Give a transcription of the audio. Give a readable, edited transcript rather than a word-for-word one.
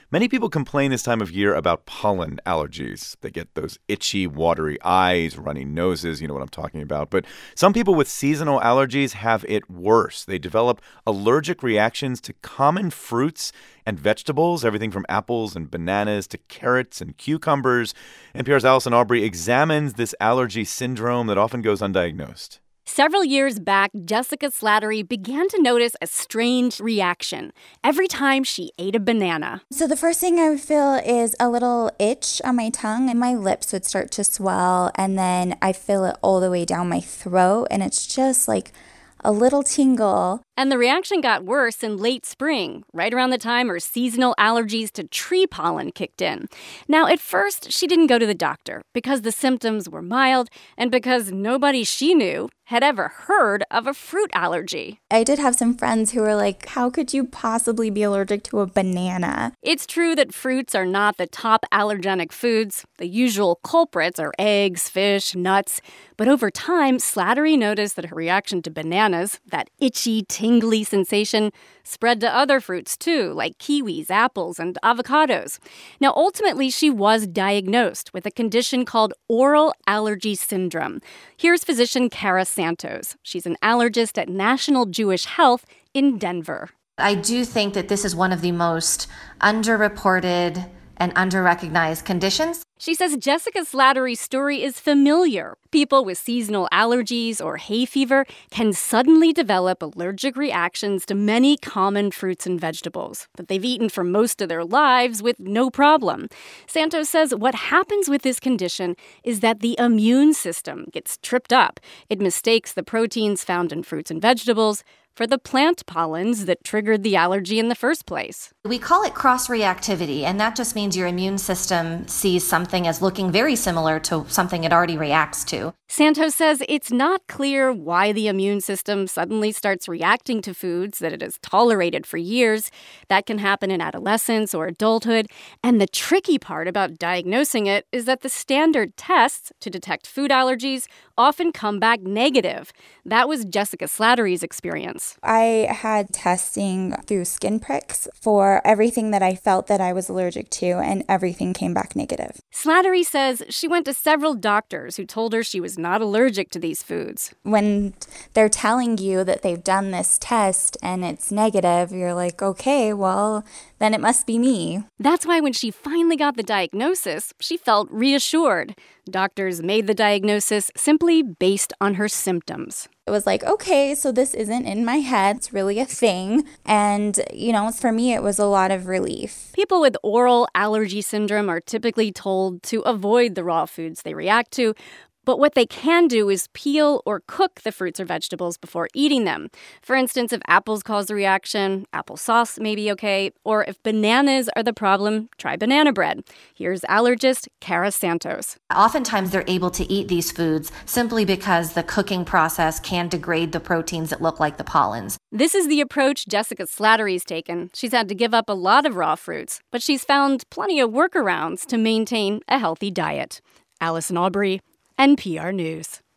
Many people complain this time of year about pollen allergies. They get those itchy, watery eyes, runny noses, you know what I'm talking about. But some people with seasonal allergies have it worse. They develop allergic reactions to common fruits and vegetables, everything from apples and bananas to carrots and cucumbers. NPR's Allison Aubrey examines this allergy syndrome that often goes undiagnosed. Several years back, Jessica Slattery began to notice a strange reaction every time she ate a banana. So the first thing I would feel is a little itch on my tongue, and my lips would start to swell, and then I feel it all the way down my throat, and it's just like a little tingle. And the reaction got worse in late spring, right around the time her seasonal allergies to tree pollen kicked in. Now, at first, she didn't go to the doctor because the symptoms were mild and because nobody she knew had ever heard of a fruit allergy. I did have some friends who were like, how could you possibly be allergic to a banana? It's true that fruits are not the top allergenic foods. The usual culprits are eggs, fish, nuts. But over time, Slattery noticed that her reaction to bananas, that itchy, tingly sensation, spread to other fruits too, like kiwis, apples, and avocados. Now, ultimately, she was diagnosed with a condition called oral allergy syndrome. Here's physician Kara Santos. She's an allergist at National Jewish Health in Denver. I do think that this is one of the most underreported and underrecognized conditions. She says Jessica Slattery's story is familiar. People with seasonal allergies or hay fever can suddenly develop allergic reactions to many common fruits and vegetables that they've eaten for most of their lives with no problem. Santos says what happens with this condition is that the immune system gets tripped up. It mistakes the proteins found in fruits and vegetables for the plant pollens that triggered the allergy in the first place. We call it cross-reactivity, and that just means your immune system sees something as looking very similar to something it already reacts to. Santos says it's not clear why the immune system suddenly starts reacting to foods that it has tolerated for years. That can happen in adolescence or adulthood. And the tricky part about diagnosing it is that the standard tests to detect food allergies often come back negative. That was Jessica Slattery's experience. I had testing through skin pricks for everything that I felt that I was allergic to, and everything came back negative. Slattery says she went to several doctors who told her she was not allergic to these foods. When they're telling you that they've done this test and it's negative, you're like, okay, well, then it must be me. That's why when she finally got the diagnosis, she felt reassured. Doctors made the diagnosis simply based on her symptoms. It was like, okay, so this isn't in my head. It's really a thing. And, for me, it was a lot of relief. People with oral allergy syndrome are typically told to avoid the raw foods they react to. But what they can do is peel or cook the fruits or vegetables before eating them. For instance, if apples cause a reaction, applesauce may be okay. Or if bananas are the problem, try banana bread. Here's allergist Kara Santos. Oftentimes they're able to eat these foods simply because the cooking process can degrade the proteins that look like the pollens. This is the approach Jessica Slattery's taken. She's had to give up a lot of raw fruits, but she's found plenty of workarounds to maintain a healthy diet. Allison Aubrey, NPR News.